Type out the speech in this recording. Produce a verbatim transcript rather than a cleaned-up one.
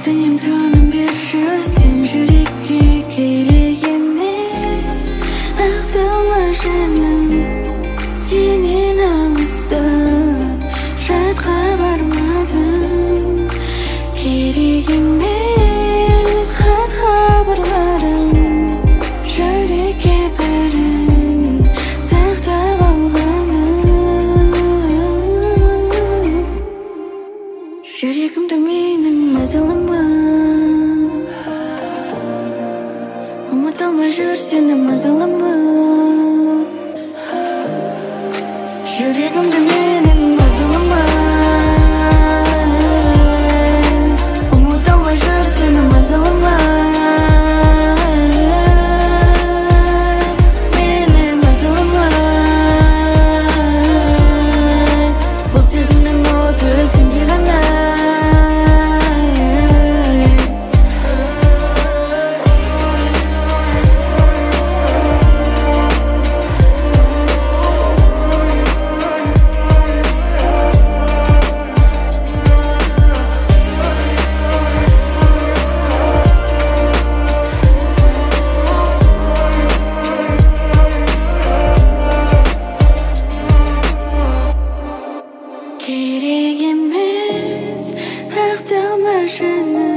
өтінем тыным берші, сен жүрекке керек емес. Ақталма жаным, сенен алыста жатқа бармадым. Керек емес хат хабарларым, жүрекке бәрін сақтап алғаным. Жүрегімді менің мазалама, ұмыта алмай жүр сені мазалама. Жүрегімді менің мазалама, ұмыта алмай жүр сені мазалама. Мені мазалама, бұл сезімнің оты сенде ғана. Керек емес ақталма жаным,